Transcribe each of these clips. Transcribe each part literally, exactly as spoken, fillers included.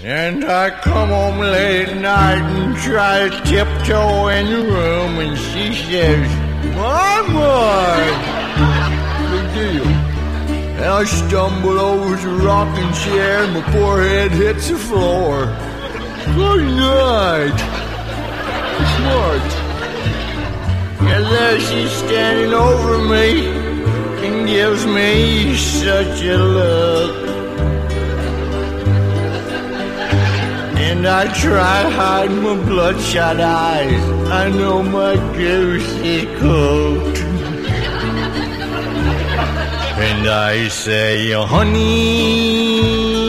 And I come home late at night and try to tiptoe in the room, and she says, Mama! Big deal. And I stumble over the rocking chair, and my forehead hits the floor. Good night. Smart. And there she's standing over me and gives me such a look. And I try to hide my bloodshot eyes. I know my goose is cooked. And I say, honey,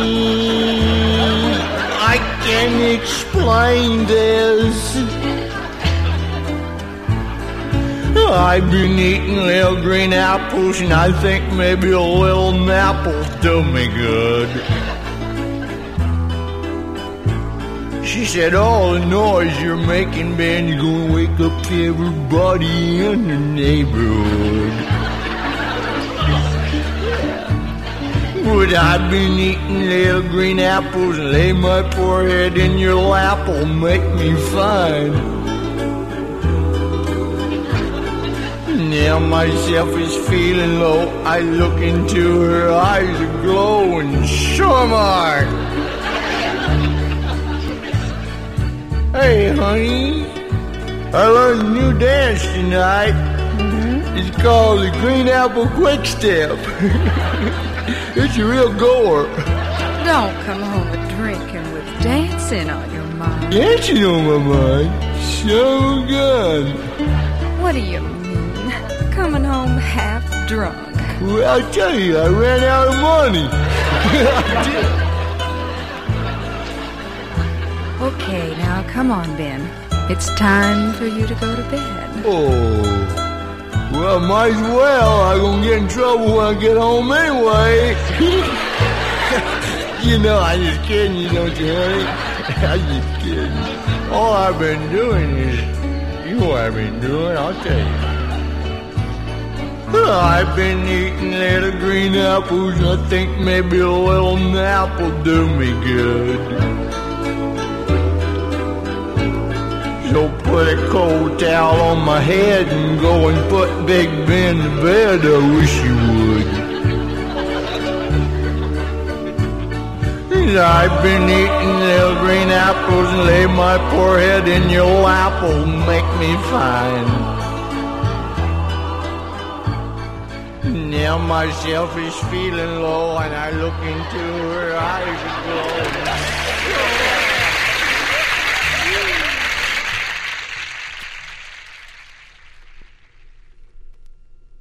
I can't explain this. I've been eating little green apples, and I think maybe a little nap will do me good. She said, all the noise you're making, man, you're gonna wake up everybody in the neighborhood. But I've been eating little green apples, and lay my forehead in your lap will make me fine. Now myself is feeling low. I look into her eyes aglow, and sure am I. Hey, honey, I learned a new dance tonight. Mm-hmm. It's called the Green Apple Quick Step. It's a real goer. Don't come home with drinking with dancing on your mind. Dancing on my mind? So good. What do you mean? Coming home half drunk? Well, I'll tell you, I ran out of money. Okay, now come on, Ben. It's time for you to go to bed. Oh, well, might as well. I'm going to get in trouble when I get home anyway. You know, I'm just kidding you, don't you, honey? I'm just kidding. All I've been doing is, you know what I've been doing, I'll tell you. I've been eating little green apples. I think maybe a little nap will do me good. So put a cold towel on my head and go and put Big Ben to bed. I wish you would. I've been eating little green apples, and lay my poor head in your lap will make me fine. Now myself is feeling low, and I look into her eyes aglow.